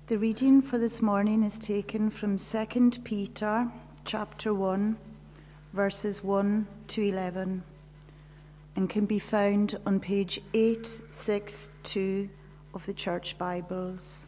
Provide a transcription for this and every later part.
The reading for this morning is taken from 2 Peter chapter 1, verses 1 to 11, and can be found on page 862 of the Church Bibles.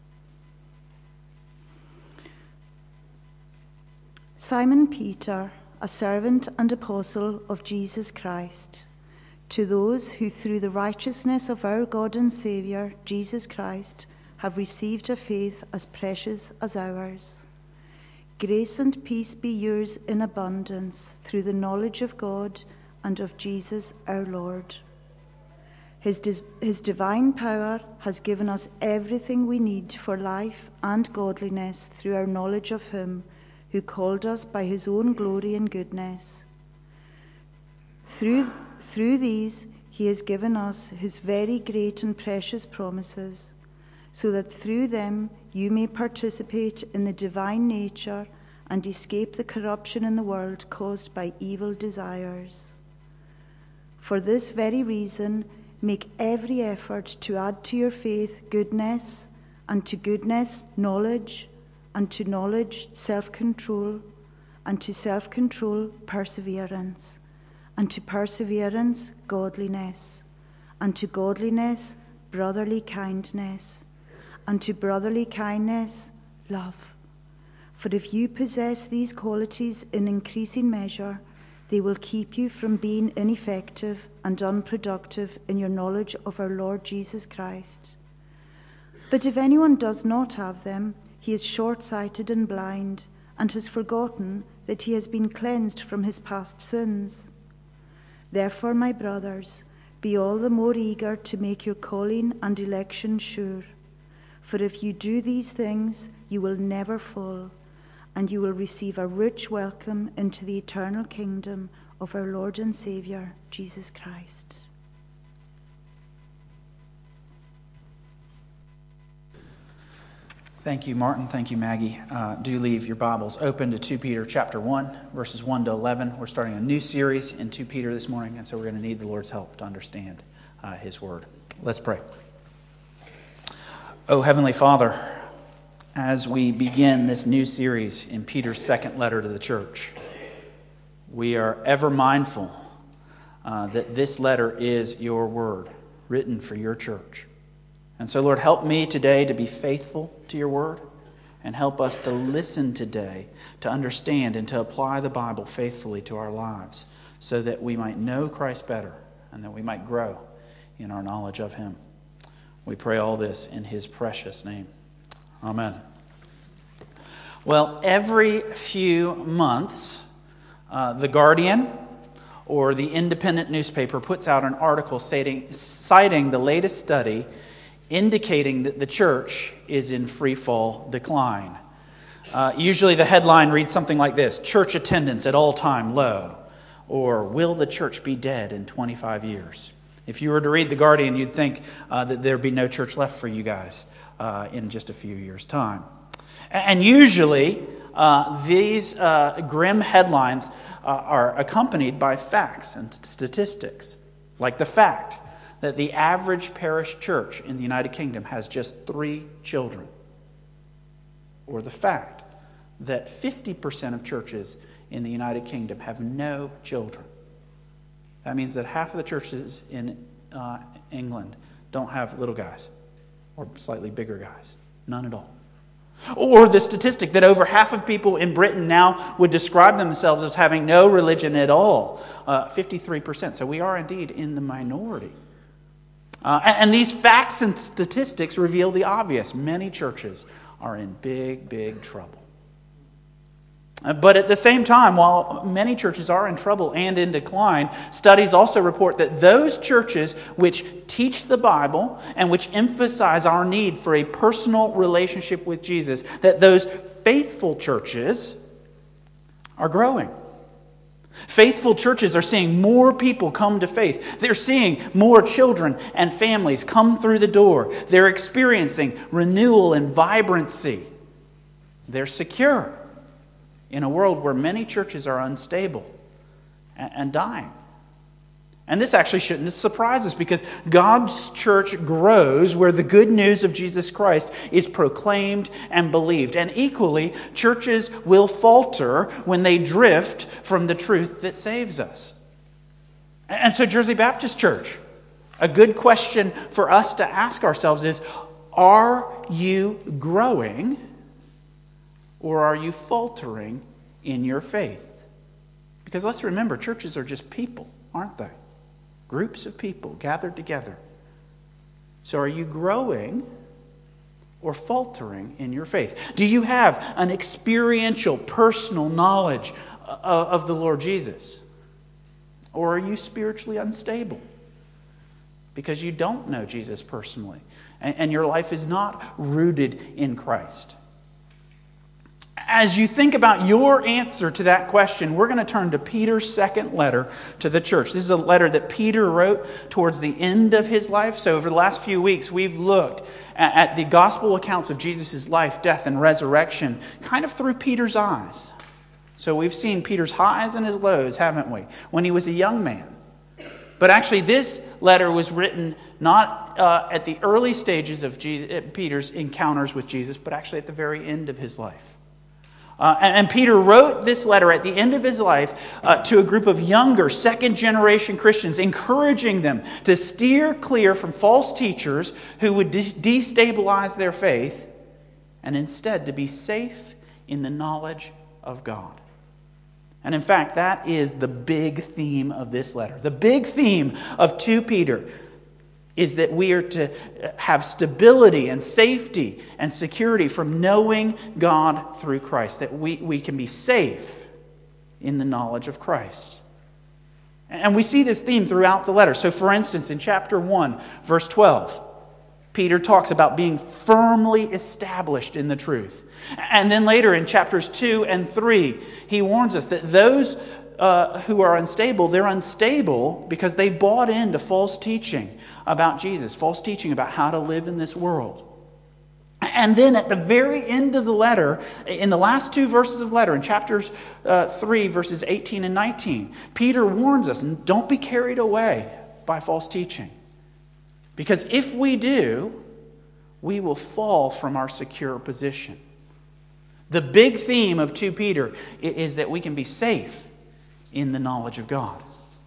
Simon Peter, a servant and apostle of Jesus Christ, to those who through the righteousness of our God and Saviour, Jesus Christ, have received a faith as precious as ours. Grace and peace be yours in abundance through the knowledge of God and of Jesus our Lord. His divine power has given us everything we need for life and godliness through our knowledge of him who called us by his own glory and goodness. Through these he has given us his very great and precious promises, so that through them you may participate in the divine nature and escape the corruption in the world caused by evil desires. For this very reason, make every effort to add to your faith goodness, and to goodness knowledge, and to knowledge self-control, and to self-control perseverance, and to perseverance godliness, and to godliness brotherly kindness, and to brotherly kindness love. For if you possess these qualities in increasing measure, they will keep you from being ineffective and unproductive in your knowledge of our Lord Jesus Christ. But if anyone does not have them, he is short-sighted and blind, and has forgotten that he has been cleansed from his past sins. Therefore, my brothers, be all the more eager to make your calling and election sure. For if you do these things, you will never fall, and you will receive a rich welcome into the eternal kingdom of our Lord and Saviour, Jesus Christ. Thank you, Martin. Thank you, Maggie. Do leave your Bibles open to 2 Peter chapter 1, verses 1 to 11. We're starting a new series in 2 Peter this morning, and so we're going to need the Lord's help to understand his word. Let's pray. Oh, Heavenly Father, as we begin this new series in Peter's second letter to the church, we are ever mindful that this letter is your word, written for your church. And so, Lord, help me today to be faithful to your word, and help us to listen today, to understand and to apply the Bible faithfully to our lives, so that we might know Christ better and that we might grow in our knowledge of him. We pray all this in his precious name. Amen. Well, every few months, The Guardian or the Independent newspaper puts out an article citing the latest study indicating that the church is in free fall decline. Usually the headline reads something like this: church attendance at all-time low, or will the church be dead in 25 years? If you were to read The Guardian, you'd think that there'd be no church left for you guys in just a few years' time. And usually, these grim headlines are accompanied by facts and statistics, like the fact that the average parish church in the United Kingdom has just 3 children, or the fact that 50% of churches in the United Kingdom have no children. That means that half of the churches in England don't have little guys or slightly bigger guys. None at all. Or the statistic that over half of people in Britain now would describe themselves as having no religion at all. 53%. So we are indeed in the minority. And these facts and statistics reveal the obvious. Many churches are in big, big trouble. But at the same time, while many churches are in trouble and in decline, studies also report that those churches which teach the Bible and which emphasize our need for a personal relationship with Jesus, that those faithful churches are growing. Faithful churches are seeing more people come to faith. They're seeing more children and families come through the door. They're experiencing renewal and vibrancy. They're secure in a world where many churches are unstable and dying. And this actually shouldn't surprise us, because God's church grows where the good news of Jesus Christ is proclaimed and believed. And equally, churches will falter when they drift from the truth that saves us. And so Jersey Baptist Church, a good question for us to ask ourselves is, are you growing or are you faltering in your faith? Because let's remember, churches are just people, aren't they? Groups of people gathered together. So are you growing or faltering in your faith? Do you have an experiential, personal knowledge of the Lord Jesus? Or are you spiritually unstable because you don't know Jesus personally and your life is not rooted in Christ? As you think about your answer to that question, we're going to turn to Peter's second letter to the church. This is a letter that Peter wrote towards the end of his life. So over the last few weeks, we've looked at the gospel accounts of Jesus' life, death, and resurrection kind of through Peter's eyes. So we've seen Peter's highs and his lows, haven't we? When he was a young man. But actually, this letter was written not at the early stages of Peter's encounters with Jesus, but actually at the very end of his life. And Peter wrote this letter at the end of his life to a group of younger, second-generation Christians, encouraging them to steer clear from false teachers who would destabilize their faith, and instead to be safe in the knowledge of God. And in fact, that is the big theme of this letter. The big theme of 2 Peter is that we are to have stability and safety and security from knowing God through Christ, that we can be safe in the knowledge of Christ. And we see this theme throughout the letter. So for instance, in chapter 1, verse 12, Peter talks about being firmly established in the truth. And then later in chapters 2 and 3, he warns us that those who are unstable, they're unstable because they bought into false teaching about Jesus, false teaching about how to live in this world. And then at the very end of the letter, in the last 2 verses of the letter, in chapters 3, verses 18 and 19, Peter warns us, don't be carried away by false teaching. Because if we do, we will fall from our secure position. The big theme of 2 Peter is that we can be safe in the knowledge of God.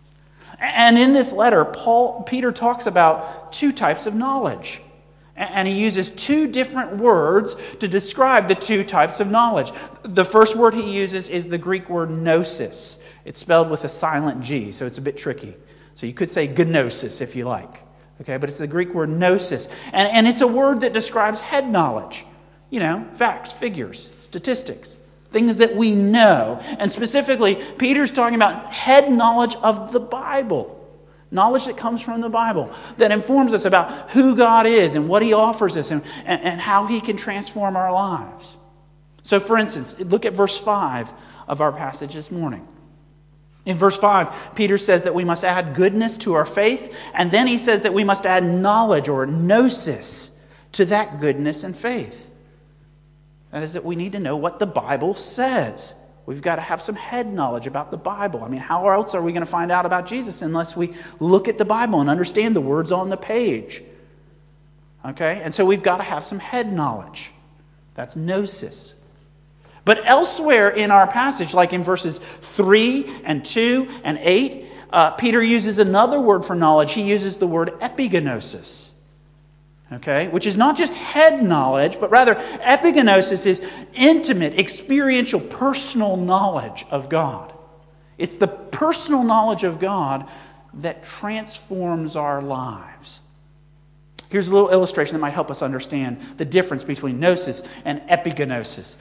And in this letter, Peter talks about 2 types of knowledge. And he uses 2 different words to describe the 2 types of knowledge. The first word he uses is the Greek word gnosis. It's spelled with a silent G, so it's a bit tricky. So you could say gnosis if you like. Okay, but it's the Greek word gnosis. And it's a word that describes head knowledge. You know, facts, figures, statistics, things that we know. And specifically, Peter's talking about head knowledge of the Bible. Knowledge that comes from the Bible, that informs us about who God is and what He offers us and how He can transform our lives. So for instance, look at verse 5 of our passage this morning. In verse 5, Peter says that we must add goodness to our faith, and then he says that we must add knowledge or gnosis to that goodness and faith. That is that we need to know what the Bible says. We've got to have some head knowledge about the Bible. I mean, how else are we going to find out about Jesus unless we look at the Bible and understand the words on the page? Okay? And so we've got to have some head knowledge. That's gnosis. But elsewhere in our passage, like in verses 3 and 2 and 8, Peter uses another word for knowledge. He uses the word epigenosis. Okay, which is not just head knowledge, but rather epigenosis is intimate, experiential, personal knowledge of God. It's the personal knowledge of God that transforms our lives. Here's a little illustration that might help us understand the difference between gnosis and epigenosis.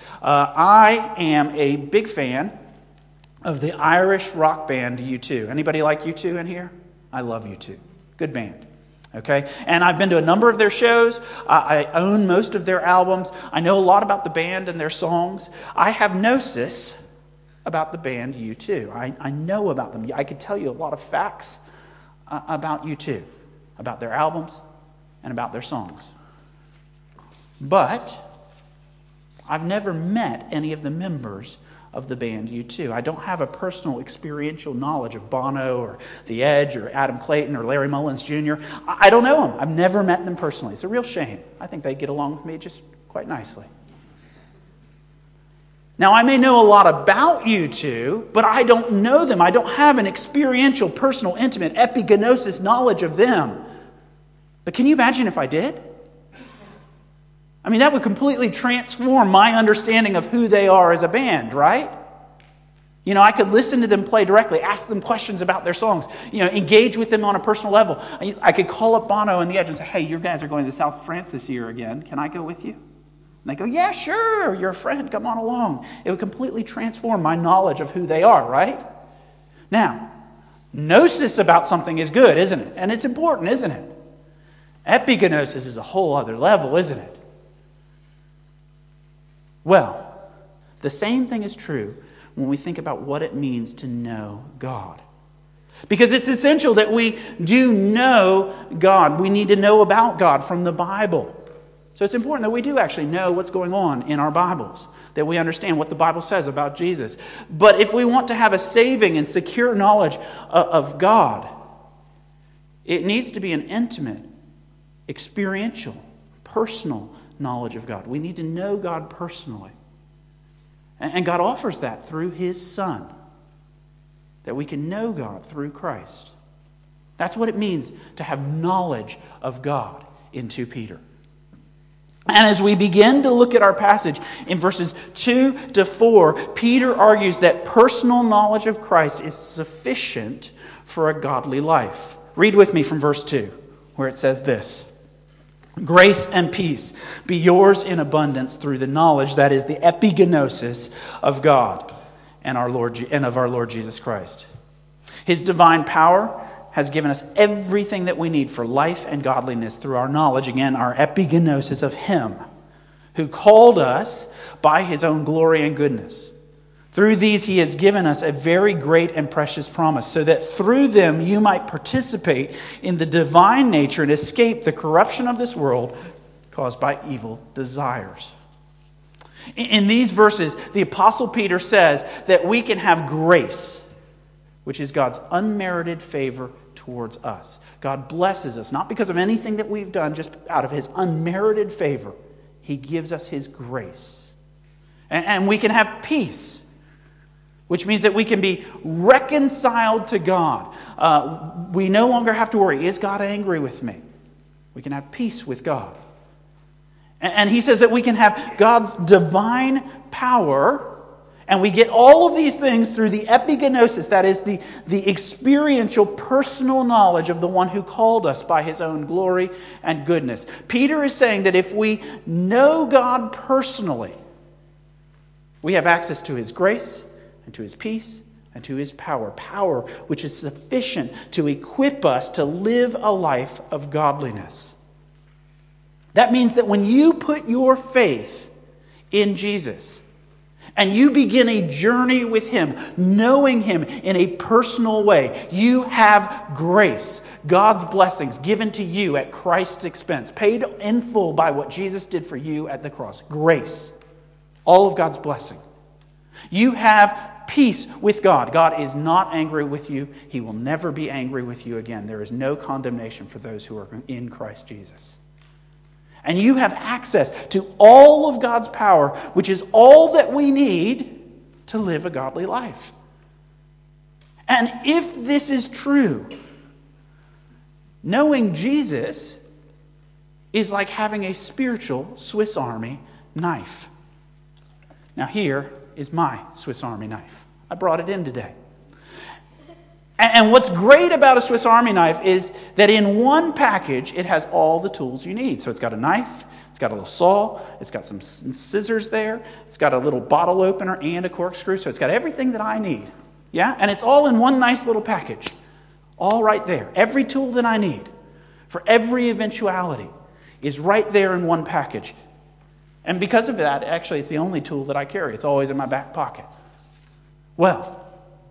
I am a big fan of the Irish rock band U2. Anybody like U2 in here? I love U2. Good band. Okay, and I've been to a number of their shows. I own most of their albums. I know a lot about the band and their songs. I have gnosis about the band U2. I know about them. I could tell you a lot of facts about U2, about their albums and about their songs. But I've never met any of the members of the band U2. I don't have a personal experiential knowledge of Bono or The Edge or Adam Clayton or Larry Mullins Jr. I don't know them. I've never met them personally. It's a real shame. I think they get along with me just quite nicely. Now, I may know a lot about U2, but I don't know them. I don't have an experiential, personal, intimate, epigenosis knowledge of them. But can you imagine if I did? I mean, that would completely transform my understanding of who they are as a band, right? You know, I could listen to them play directly, ask them questions about their songs, engage with them on a personal level. I could call up Bono and The Edge and say, hey, you guys are going to South France this year again. Can I go with you? And they go, yeah, sure, you're a friend, come on along. It would completely transform my knowledge of who they are, right? Now, gnosis about something is good, isn't it? And it's important, isn't it? Epigenosis is a whole other level, isn't it? Well, the same thing is true when we think about what it means to know God. Because it's essential that we do know God. We need to know about God from the Bible. So it's important that we do actually know what's going on in our Bibles, that we understand what the Bible says about Jesus. But if we want to have a saving and secure knowledge of God, it needs to be an intimate, experiential, personal knowledge of God. We need to know God personally. And God offers that through His Son, that we can know God through Christ. That's what it means to have knowledge of God in 2 Peter. And as we begin to look at our passage in verses 2 to 4, Peter argues that personal knowledge of Christ is sufficient for a godly life. Read with me from verse 2, where it says this: grace and peace be yours in abundance through the knowledge, that is the epigenosis of God and of our Lord Jesus Christ. His divine power has given us everything that we need for life and godliness through our knowledge, again, our epigenosis of Him, who called us by His own glory and goodness. Through these He has given us a very great and precious promise, so that through them you might participate in the divine nature and escape the corruption of this world caused by evil desires. In these verses, the Apostle Peter says that we can have grace, which is God's unmerited favor towards us. God blesses us, not because of anything that we've done, just out of His unmerited favor. He gives us His grace. And we can have peace, which means that we can be reconciled to God. We no longer have to worry, is God angry with me? We can have peace with God. And he says that we can have God's divine power, and we get all of these things through the epigenosis, that is the experiential, personal knowledge of the one who called us by His own glory and goodness. Peter is saying that if we know God personally, we have access to His grace and to His peace and to His power. Power which is sufficient to equip us to live a life of godliness. That means that when you put your faith in Jesus and you begin a journey with Him, knowing Him in a personal way, you have grace, God's blessings given to you at Christ's expense, paid in full by what Jesus did for you at the cross. Grace. All of God's blessing. You have peace with God. God is not angry with you. He will never be angry with you again. There is no condemnation for those who are in Christ Jesus. And you have access to all of God's power, which is all that we need to live a godly life. And if this is true, knowing Jesus is like having a spiritual Swiss Army knife. Now here is my Swiss Army knife. I brought it in today. And what's great about a Swiss Army knife is that in one package, it has all the tools you need. So it's got a knife, it's got a little saw, it's got some scissors there, it's got a little bottle opener and a corkscrew. So it's got everything that I need. Yeah? And it's all in one nice little package. All right there. Every tool that I need for every eventuality is right there in one package. And because of that, actually, it's the only tool that I carry. It's always in my back pocket. Well,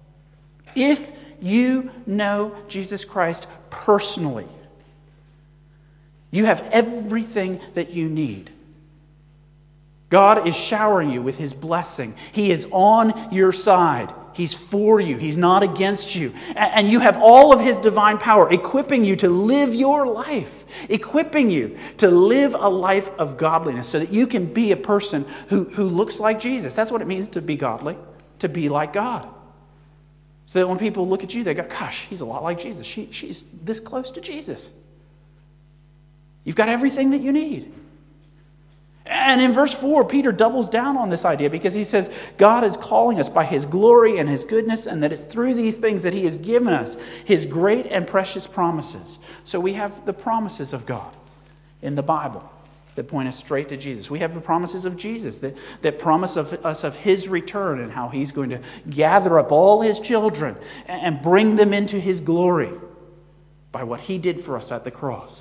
if you know Jesus Christ personally, you have everything that you need God is showering you with His blessing. He is on your side. He's for you. He's not against you. And you have all of His divine power equipping you to live your life, equipping you to live a life of godliness so that you can be a person who looks like Jesus. That's what it means to be godly, to be like God. So that when people look at you, they go, gosh, he's a lot like Jesus. She's this close to Jesus. You've got everything that you need. And in verse 4, Peter doubles down on this idea because he says God is calling us by His glory and His goodness, and that it's through these things that He has given us His great and precious promises. So we have the promises of God in the Bible that point us straight to Jesus. We have the promises of Jesus that promise us of His return and how He's going to gather up all His children and bring them into His glory by what He did for us at the cross.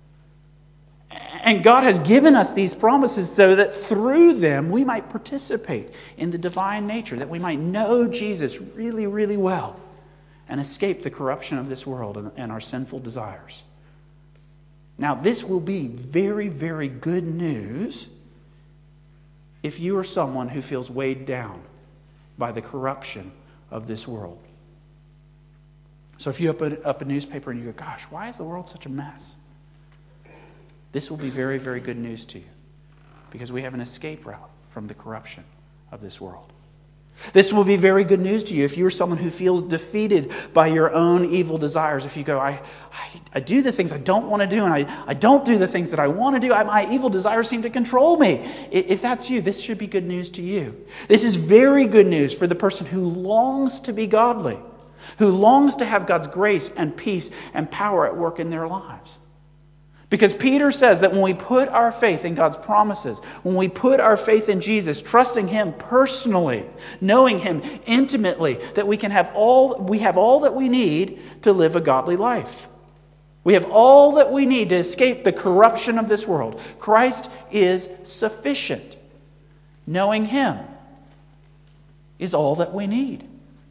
And God has given us these promises so that through them we might participate in the divine nature, that we might know Jesus really, really well and escape the corruption of this world and our sinful desires. Now, this will be very, very good news if you are someone who feels weighed down by the corruption of this world. So if you open up a newspaper and you go, gosh, why is the world such a mess? This will be very, very good news to you because we have an escape route from the corruption of this world. This will be very good news to you if you're someone who feels defeated by your own evil desires. If you go, I do the things I don't want to do and I don't do the things that I want to do. My evil desires seem to control me. If that's you, this should be good news to you. This is very good news for the person who longs to be godly, who longs to have God's grace and peace and power at work in their lives. Because Peter says that when we put our faith in God's promises, when we put our faith in Jesus, trusting Him personally, knowing Him intimately, that we have all that we need to live a godly life. We have all that we need to escape the corruption of this world. Christ is sufficient. Knowing Him is all that we need.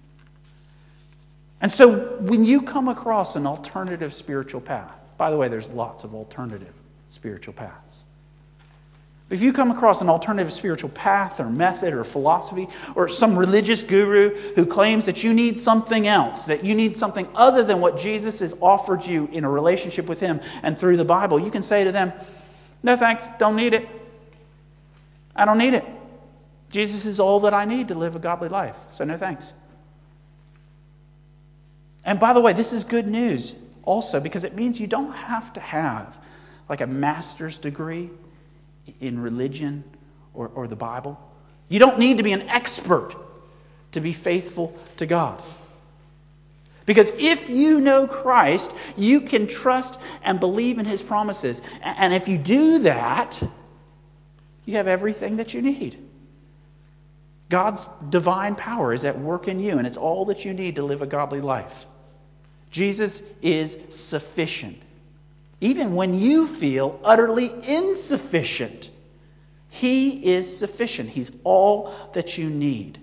And so when you come across an alternative spiritual path, by the way, there's lots of alternative spiritual paths. If you come across an alternative spiritual path or method or philosophy or some religious guru who claims that you need something else, that you need something other than what Jesus has offered you in a relationship with Him and through the Bible, you can say to them, no thanks, don't need it. I don't need it. Jesus is all that I need to live a godly life, so no thanks. And by the way, this is good news also because it means you don't have to have like a master's degree in religion or the Bible. You don't need to be an expert to be faithful to God. Because if you know Christ, you can trust and believe in His promises. And if you do that, you have everything that you need. God's divine power is at work in you, and it's all that you need to live a godly life. Jesus is sufficient. Even when you feel utterly insufficient, He is sufficient. He's all that you need.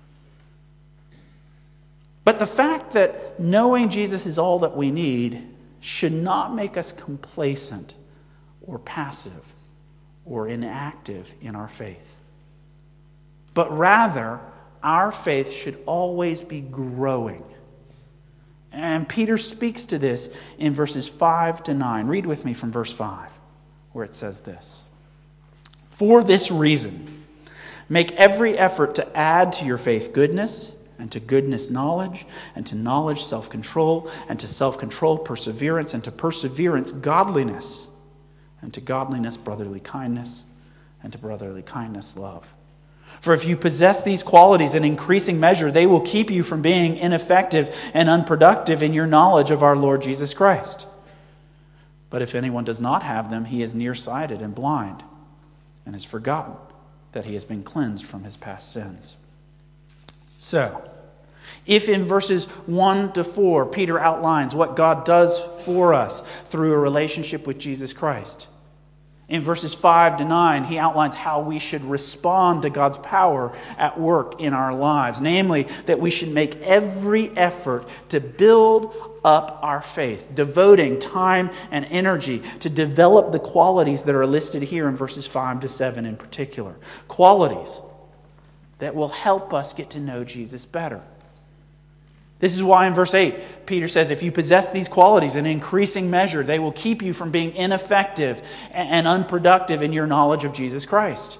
But the fact that knowing Jesus is all that we need should not make us complacent or passive or inactive in our faith. But rather, our faith should always be growing. And Peter speaks to this in verses 5 to 9. Read with me from verse 5, where it says this. For this reason, make every effort to add to your faith goodness, and to goodness knowledge, and to knowledge self-control, and to self-control perseverance, and to perseverance godliness, and to godliness brotherly kindness, and to brotherly kindness love. For if you possess these qualities in increasing measure, they will keep you from being ineffective and unproductive in your knowledge of our Lord Jesus Christ. But if anyone does not have them, he is nearsighted and blind, and has forgotten that he has been cleansed from his past sins. So, if in verses 1 to 4, Peter outlines what God does for us through a relationship with Jesus Christ, In verses 5 to 9, he outlines how we should respond to God's power at work in our lives. Namely, that we should make every effort to build up our faith, devoting time and energy to develop the qualities that are listed here in verses 5 to 7 in particular. Qualities that will help us get to know Jesus better. This is why in verse 8, Peter says, if you possess these qualities in increasing measure, they will keep you from being ineffective and unproductive in your knowledge of Jesus Christ.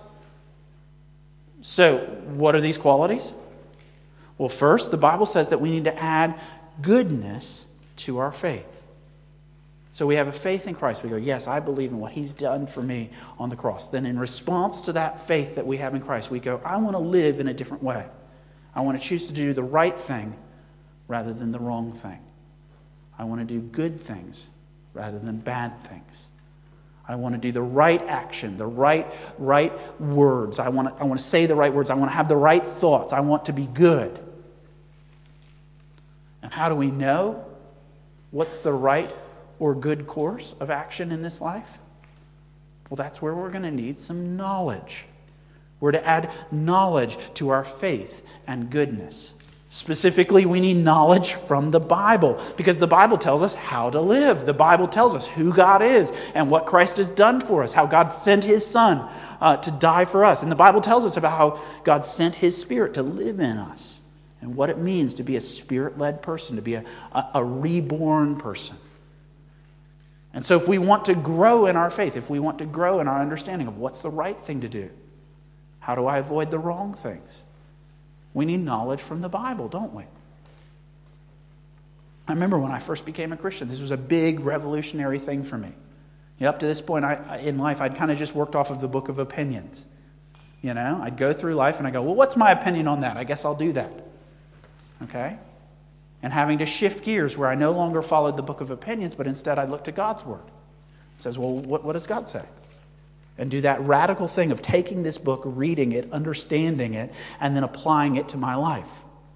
So, what are these qualities? Well, first, the Bible says that we need to add goodness to our faith. So we have a faith in Christ. We go, yes, I believe in what He's done for me on the cross. Then in response to that faith that we have in Christ, we go, I want to live in a different way. I want to choose to do the right thing rather than the wrong thing. I want to do good things rather than bad things. I want to do the right action, the right words. I want to say the right words. I want to have the right thoughts. I want to be good. And how do we know what's the right or good course of action in this life? Well, that's where we're going to need some knowledge. We're to add knowledge to our faith and goodness. Specifically, we need knowledge from the Bible, because the Bible tells us how to live. The Bible tells us who God is and what Christ has done for us, how God sent His Son to die for us. And the Bible tells us about how God sent His Spirit to live in us and what it means to be a Spirit-led person, to be a reborn person. And so if we want to grow in our faith, if we want to grow in our understanding of what's the right thing to do, how do I avoid the wrong things? We need knowledge from the Bible, don't we? I remember when I first became a Christian, this was a big revolutionary thing for me. Up to this point in life, I'd kind of just worked off of the book of opinions. I'd go through life and I go, well, what's my opinion on that? I guess I'll do that. Okay? And having to shift gears where I no longer followed the book of opinions, but instead I looked to God's Word. It says, well, what does God say? And do that radical thing of taking this book, reading it, understanding it, and then applying it to my life.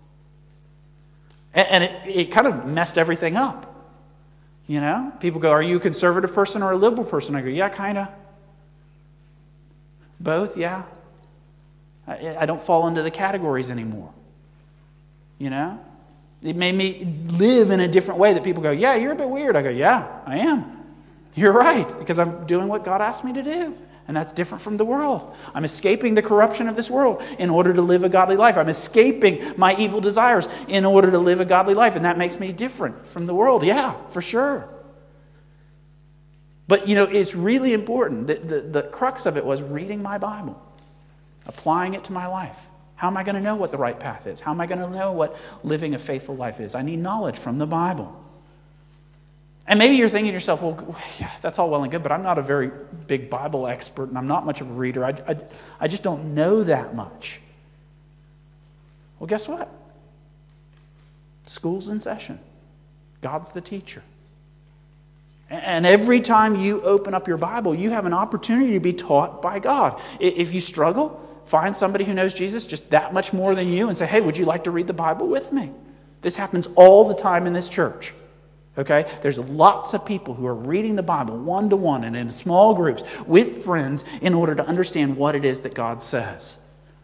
And it kind of messed everything up. People go, are you a conservative person or a liberal person? I go, yeah, kind of. Both, yeah. I don't fall into the categories anymore. It made me live in a different way that people go, yeah, you're a bit weird. I go, yeah, I am. You're right, because I'm doing what God asked me to do. And that's different from the world. I'm escaping the corruption of this world in order to live a godly life. I'm escaping my evil desires in order to live a godly life. And that makes me different from the world. Yeah, for sure. But, it's really important. The crux of it was reading my Bible, applying it to my life. How am I going to know what the right path is? How am I going to know what living a faithful life is? I need knowledge from the Bible. And maybe you're thinking to yourself, well, yeah, that's all well and good, but I'm not a very big Bible expert and I'm not much of a reader. I just don't know that much. Well, guess what? School's in session. God's the teacher. And every time you open up your Bible, you have an opportunity to be taught by God. If you struggle, find somebody who knows Jesus just that much more than you and say, hey, would you like to read the Bible with me? This happens all the time in this church. Okay? There's lots of people who are reading the Bible one-to-one and in small groups with friends in order to understand what it is that God says.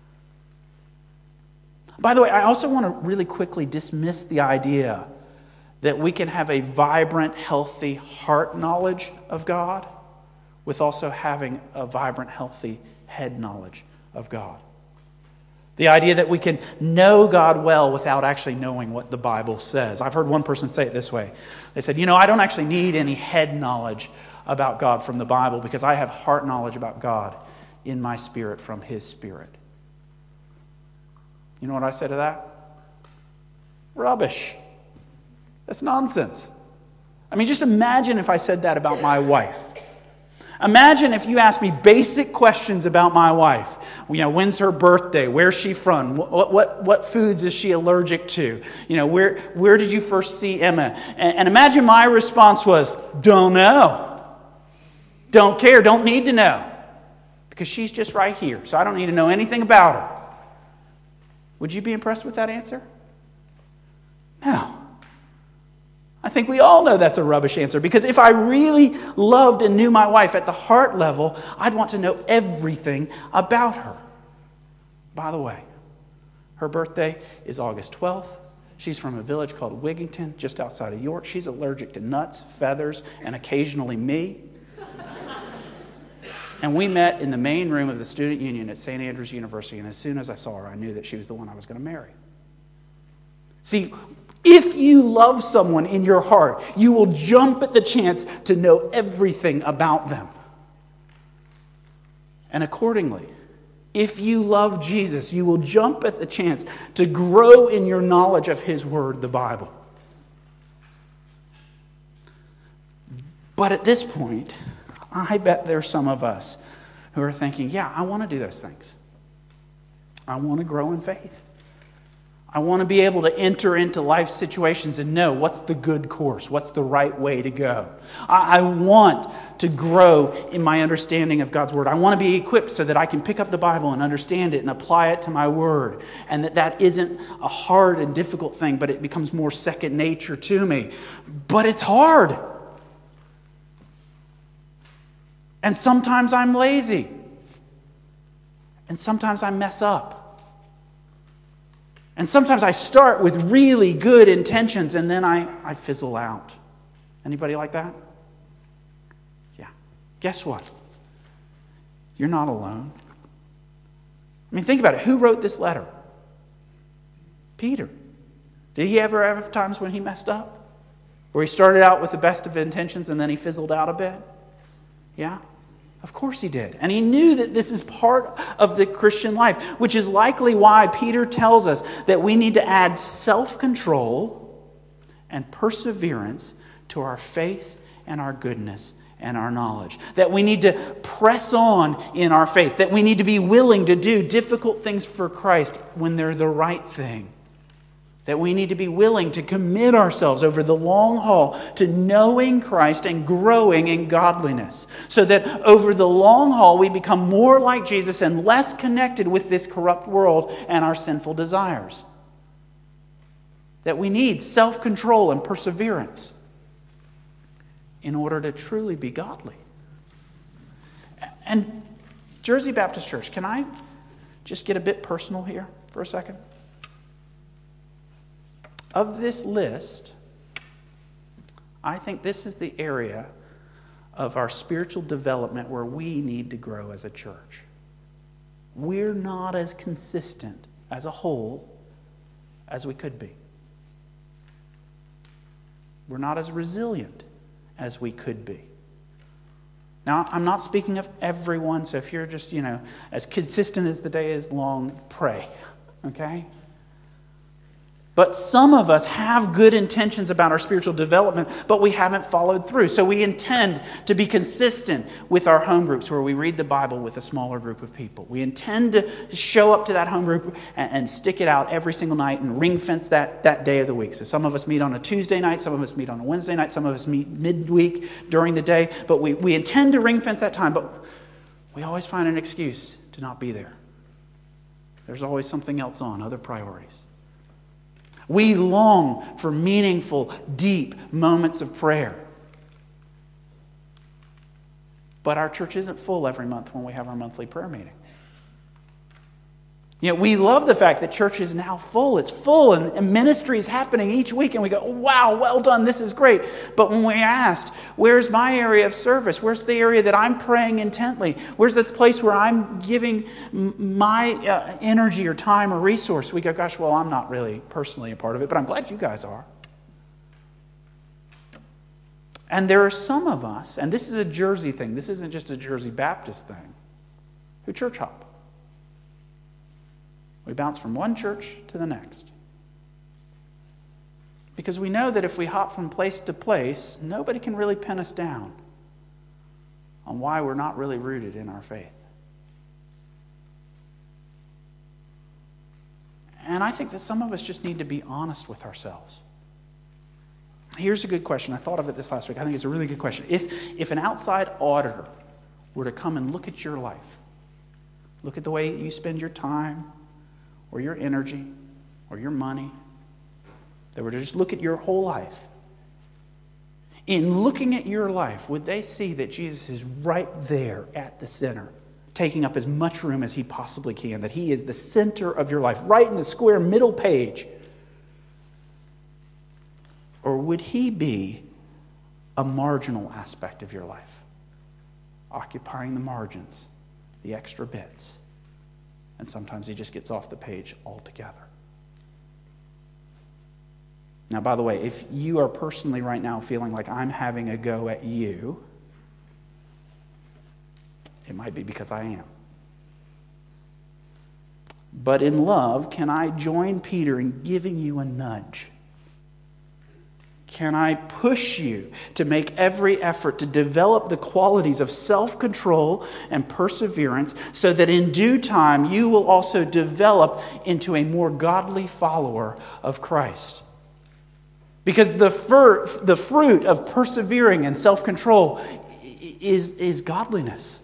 By the way, I also want to really quickly dismiss the idea that we can have a vibrant, healthy heart knowledge of God with also having a vibrant, healthy head knowledge of God. The idea that we can know God well without actually knowing what the Bible says. I've heard one person say it this way. They said, I don't actually need any head knowledge about God from the Bible because I have heart knowledge about God in my spirit from His Spirit. You know what I say to that? Rubbish. That's nonsense. Just imagine if I said that about my wife. Imagine if you asked me basic questions about my wife. When's her birthday? Where's she from? What foods is she allergic to? Where did you first see Emma? And imagine my response was, don't know. Don't care. Don't need to know. Because she's just right here. So I don't need to know anything about her. Would you be impressed with that answer? No. I think we all know that's a rubbish answer, because if I really loved and knew my wife at the heart level, I'd want to know everything about her. By the way, her birthday is August 12th. She's from a village called Wigington, just outside of York. She's allergic to nuts, feathers, and occasionally me. And we met in the main room of the student union at St. Andrews University, and as soon as I saw her, I knew that she was the one I was going to marry. See, if you love someone in your heart, you will jump at the chance to know everything about them. And accordingly, if you love Jesus, you will jump at the chance to grow in your knowledge of His Word, the Bible. But at this point, I bet there's some of us who are thinking, yeah, I want to do those things. I want to grow in faith. I want to be able to enter into life situations and know what's the good course, what's the right way to go. I want to grow in my understanding of God's Word. I want to be equipped so that I can pick up the Bible and understand it and apply it to my word. And that isn't a hard and difficult thing, but it becomes more second nature to me. But it's hard. And sometimes I'm lazy. And sometimes I mess up. And sometimes I start with really good intentions and then I fizzle out. Anybody like that? Yeah. Guess what? You're not alone. I mean, think about it. Who wrote this letter? Peter. Did he ever have times when he messed up? Where he started out with the best of intentions and then he fizzled out a bit? Yeah? Of course he did. And he knew that this is part of the Christian life, which is likely why Peter tells us that we need to add self-control and perseverance to our faith and our goodness and our knowledge. That we need to press on in our faith. That we need to be willing to do difficult things for Christ when they're the right thing. That we need to be willing to commit ourselves over the long haul to knowing Christ and growing in godliness. So that over the long haul we become more like Jesus and less connected with this corrupt world and our sinful desires. That we need self-control and perseverance in order to truly be godly. And Jersey Baptist Church, can I just get a bit personal here for a second? Of this list, I think this is the area of our spiritual development where we need to grow as a church. We're not as consistent as a whole as we could be. We're not as resilient as we could be. Now, I'm not speaking of everyone, so if you're just, as consistent as the day is long, pray, okay? But some of us have good intentions about our spiritual development, but we haven't followed through. So we intend to be consistent with our home groups where we read the Bible with a smaller group of people. We intend to show up to that home group and stick it out every single night and ring fence that day of the week. So some of us meet on a Tuesday night, some of us meet on a Wednesday night, some of us meet midweek during the day. But we intend to ring fence that time, but we always find an excuse to not be there. There's always something else on, other priorities. We long for meaningful, deep moments of prayer. But our church isn't full every month when we have our monthly prayer meeting. We love the fact that church is now full. It's full and ministry is happening each week. And we go, wow, well done, this is great. But when we asked, where's my area of service? Where's the area that I'm praying intently? Where's the place where I'm giving my energy or time or resource? We go, gosh, well, I'm not really personally a part of it, but I'm glad you guys are. And there are some of us, and this is a Jersey thing. This isn't just a Jersey Baptist thing, who church hop. We bounce from one church to the next. Because we know that if we hop from place to place, nobody can really pin us down on why we're not really rooted in our faith. And I think that some of us just need to be honest with ourselves. Here's a good question. I thought of it this last week. I think it's a really good question. If an outside auditor were to come and look at your life, look at the way you spend your time, or your energy, or your money, they were to just look at your whole life, in looking at your life, would they see that Jesus is right there at the center, taking up as much room as he possibly can, that he is the center of your life, right in the square middle page? Or would he be a marginal aspect of your life, occupying the margins, the extra bits, and sometimes he just gets off the page altogether? Now, by the way, if you are personally right now feeling like I'm having a go at you, it might be because I am. But in love, can I join Peter in giving you a nudge? Can I push you to make every effort to develop the qualities of self-control and perseverance so that in due time you will also develop into a more godly follower of Christ? Because the fruit of persevering and self-control is godliness.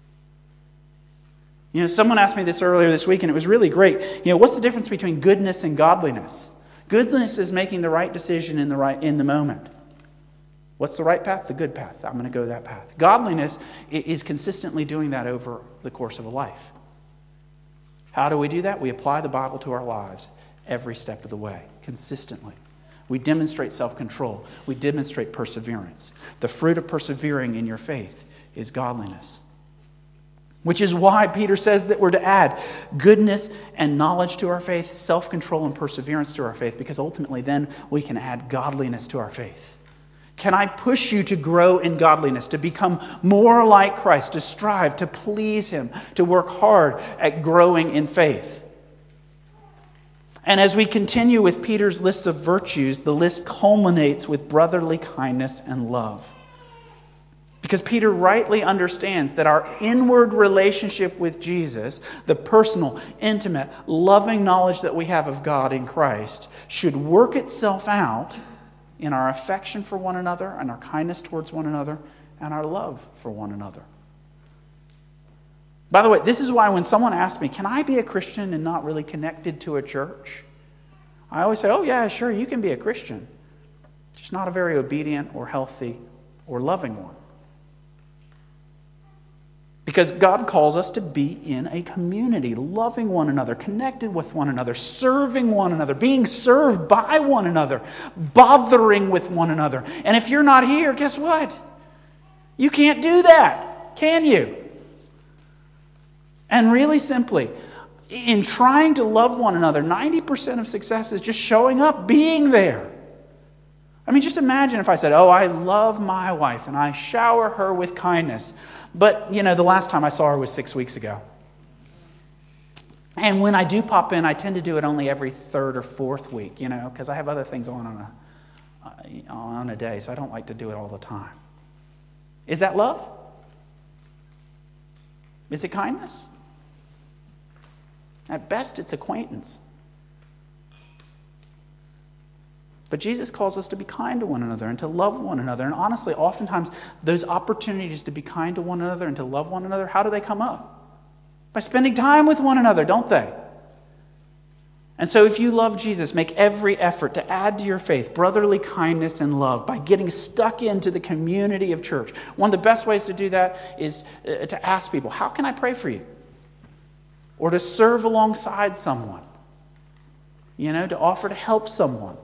Someone asked me this earlier this week, and it was really great. What's the difference between goodness and godliness? Goodness is making the right decision in the moment. What's the right path? The good path. I'm going to go that path. Godliness is consistently doing that over the course of a life. How do we do that? We apply the Bible to our lives every step of the way, consistently. We demonstrate self-control. We demonstrate perseverance. The fruit of persevering in your faith is godliness. Which is why Peter says that we're to add goodness and knowledge to our faith, self-control and perseverance to our faith, because ultimately then we can add godliness to our faith. Can I push you to grow in godliness, to become more like Christ, to strive, to please Him, to work hard at growing in faith? And as we continue with Peter's list of virtues, the list culminates with brotherly kindness and love. Because Peter rightly understands that our inward relationship with Jesus, the personal, intimate, loving knowledge that we have of God in Christ, should work itself out in our affection for one another and our kindness towards one another and our love for one another. By the way, this is why when someone asks me, can I be a Christian and not really connected to a church? I always say, oh yeah, sure, you can be a Christian. Just not a very obedient or healthy or loving one. Because God calls us to be in a community, loving one another, connected with one another, serving one another, being served by one another, bothering with one another. And if you're not here, guess what? You can't do that, can you? And really simply, in trying to love one another, 90% of success is just showing up, being there. I mean, just imagine if I said, oh, I love my wife and I shower her with kindness. But, the last time I saw her was 6 weeks ago. And when I do pop in, I tend to do it only every third or fourth week, because I have other things on a day, so I don't like to do it all the time. Is that love? Is it kindness? At best, it's acquaintance. But Jesus calls us to be kind to one another and to love one another. And honestly, oftentimes, those opportunities to be kind to one another and to love one another, how do they come up? By spending time with one another, don't they? And so if you love Jesus, make every effort to add to your faith brotherly kindness and love by getting stuck into the community of church. One of the best ways to do that is to ask people, how can I pray for you? Or to serve alongside someone. To offer to help someone.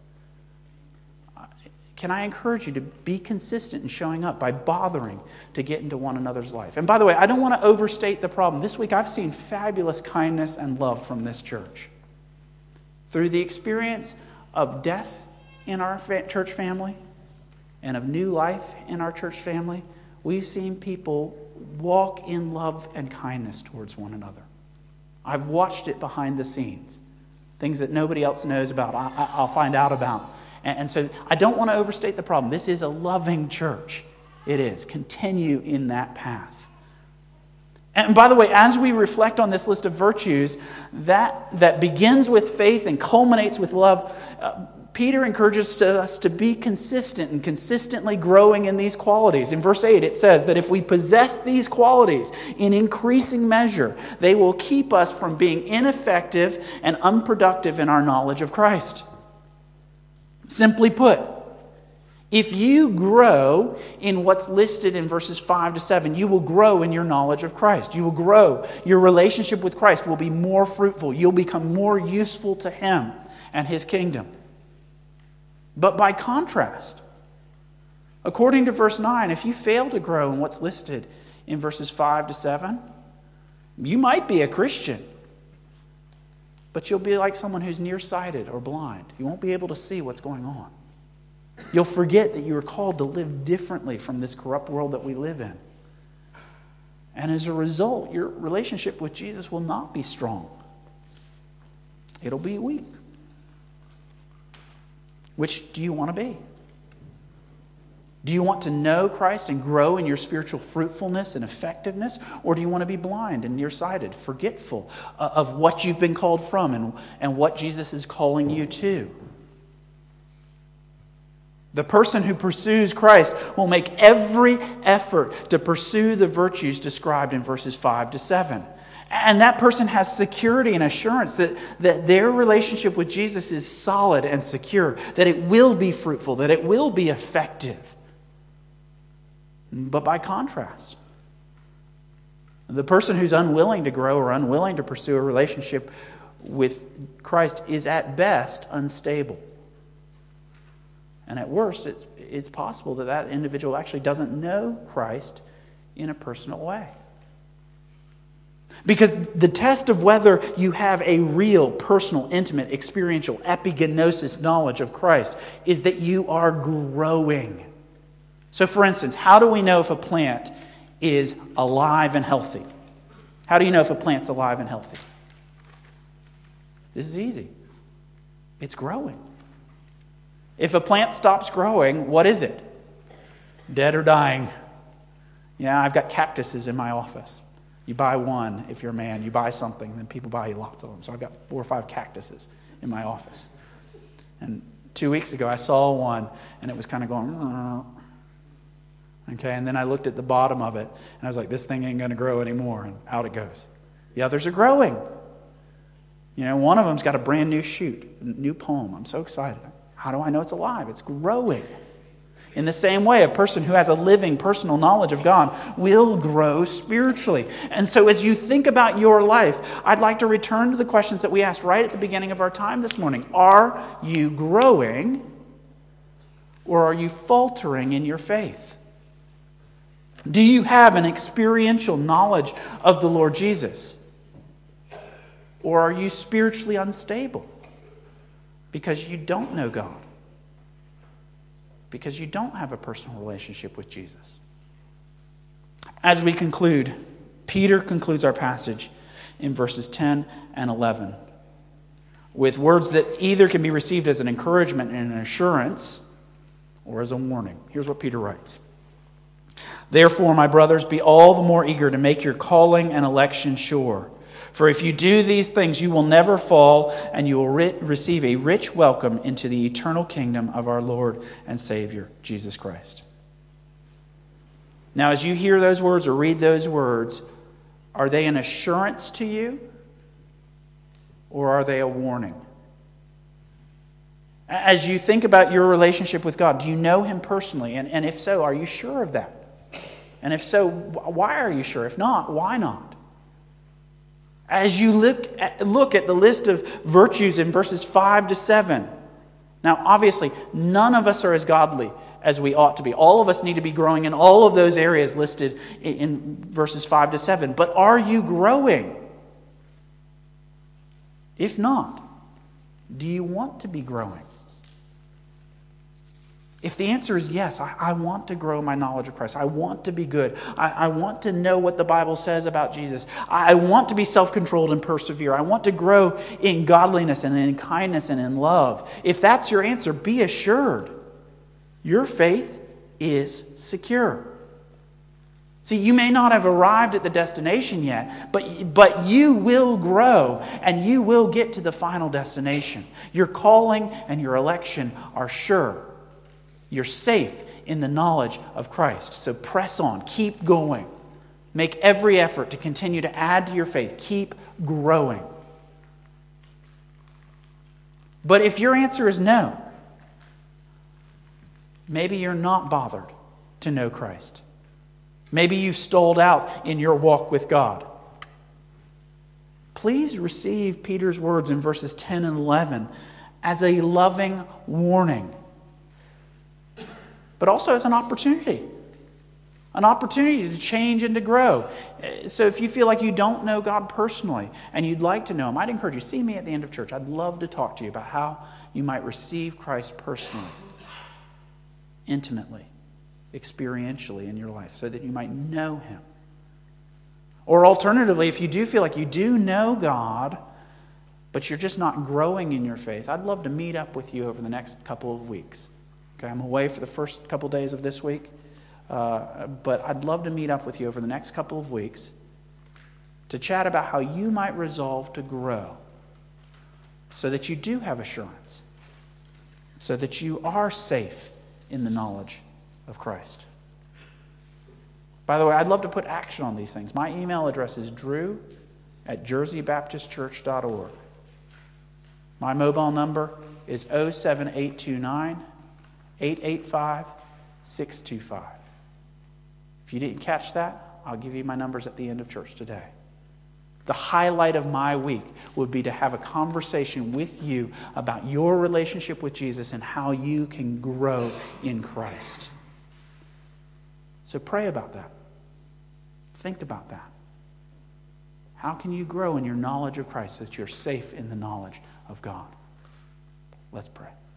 Can I encourage you to be consistent in showing up by bothering to get into one another's life? And by the way, I don't want to overstate the problem. This week I've seen fabulous kindness and love from this church. Through the experience of death in our church family and of new life in our church family, we've seen people walk in love and kindness towards one another. I've watched it behind the scenes. Things that nobody else knows about, I'll find out about. And so I don't want to overstate the problem. This is a loving church. It is. Continue in that path. And by the way, as we reflect on this list of virtues that begins with faith and culminates with love, Peter encourages us to be consistent and consistently growing in these qualities. In verse 8, it says that if we possess these qualities in increasing measure, they will keep us from being ineffective and unproductive in our knowledge of Christ. Simply put, If you grow in what's listed in verses 5 to 7, you will grow in your knowledge of Christ. You will grow. Your relationship with Christ will be more fruitful. You'll become more useful to Him and His kingdom. But by contrast, according to verse 9, if you fail to grow in what's listed in verses 5 to 7, you might be a Christian, but you'll be like someone who's nearsighted or blind. You won't be able to see what's going on. You'll forget that you are called to live differently from this corrupt world that we live in. And as a result, your relationship with Jesus will not be strong. It'll be weak. Which do you want to be? Do you want to know Christ and grow in your spiritual fruitfulness and effectiveness? Or do you want to be blind and nearsighted, forgetful of what you've been called from and what Jesus is calling you to? The person who pursues Christ will make every effort to pursue the virtues described in verses 5 to 7. And that person has security and assurance that their relationship with Jesus is solid and secure, that it will be fruitful, that it will be effective. But by contrast, the person who's unwilling to grow or unwilling to pursue a relationship with Christ is at best unstable. And at worst, it's possible that that individual actually doesn't know Christ in a personal way. Because the test of whether you have a real, personal, intimate, experiential, epigenosis knowledge of Christ is that you are growing. So, for instance, how do we know if a plant is alive and healthy? How do you know if a plant's alive and healthy? This is easy. It's growing. If a plant stops growing, what is it? Dead or dying? Yeah, I've got cactuses in my office. You buy one if you're a man. You buy something, then people buy you lots of them. So I've got 4 or 5 cactuses in my office. And 2 weeks ago, I saw one, and it was kind of going, okay, and then I looked at the bottom of it, and I was like, this thing ain't going to grow anymore, and out it goes. The others are growing. You know, one of them's got a brand new shoot, a new palm. I'm so excited. How do I know it's alive? It's growing. In the same way, a person who has a living personal knowledge of God will grow spiritually. And so as you think about your life, I'd like to return to the questions that we asked right at the beginning of our time this morning. Are you growing, or are you faltering in your faith? Do you have an experiential knowledge of the Lord Jesus? Or are you spiritually unstable because you don't know God? Because you don't have a personal relationship with Jesus? As we conclude, Peter concludes our passage in verses 10 and 11 with words that either can be received as an encouragement and an assurance or as a warning. Here's what Peter writes. Therefore, my brothers, be all the more eager to make your calling and election sure. For if you do these things, you will never fall, and you will receive a rich welcome into the eternal kingdom of our Lord and Savior, Jesus Christ. Now, as you hear those words or read those words, are they an assurance to you, or are they a warning? As you think about your relationship with God, do you know Him personally? And if so, are you sure of that? And if so, why are you sure? If not, why not? As you look at the list of virtues in verses 5 to 7, now obviously none of us are as godly as we ought to be. All of us need to be growing in all of those areas listed in verses 5 to 7. But are you growing? If not, do you want to be growing? If the answer is yes, I want to grow my knowledge of Christ. I want to be good. I want to know what the Bible says about Jesus. I want to be self-controlled and persevere. I want to grow in godliness and in kindness and in love. If that's your answer, be assured your faith is secure. See, you may not have arrived at the destination yet, but you will grow and you will get to the final destination. Your calling and your election are sure. You're safe in the knowledge of Christ. So press on. Keep going. Make every effort to continue to add to your faith. Keep growing. But if your answer is no, Maybe you're not bothered to know Christ. Maybe you've stalled out in your walk with God. Please receive Peter's words in verses 10 and 11 as a loving warning, but also as an opportunity to change and to grow. So if you feel like you don't know God personally and you'd like to know Him, I'd encourage you, see me at the end of church. I'd love to talk to you about how you might receive Christ personally, intimately, experientially in your life, so that you might know Him. Or alternatively, if you do feel like you do know God, but you're just not growing in your faith, I'd love to meet up with you over the next couple of weeks. Okay, I'm away for the first couple days of this week, but I'd love to meet up with you over the next couple of weeks to chat about how you might resolve to grow so that you do have assurance, so that you are safe in the knowledge of Christ. By the way, I'd love to put action on these things. My email address is drew@jerseybaptistchurch.org. My mobile number is 07829 885 625. If you didn't catch that, I'll give you my numbers at the end of church today. The highlight of my week would be to have a conversation with you about your relationship with Jesus and how you can grow in Christ. So pray about that. Think about that. How can you grow in your knowledge of Christ so that you're safe in the knowledge of God? Let's pray.